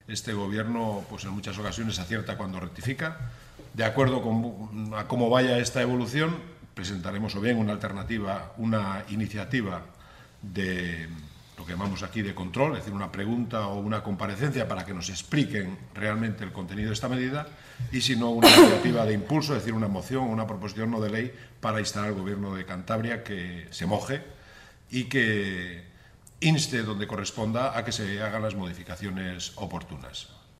este Gobierno, pues en muchas ocasiones acierta cuando rectifica. De acuerdo a cómo vaya esta evolución, presentaremos o bien una alternativa, una iniciativa de lo que llamamos aquí de control, es decir, una pregunta o una comparecencia para que nos expliquen realmente el contenido de esta medida, y si no, una iniciativa de impulso, es decir, una moción o una proposición no de ley para instar al Gobierno de Cantabria que se moje y que inste donde corresponda a que se hagan las modificaciones oportunas.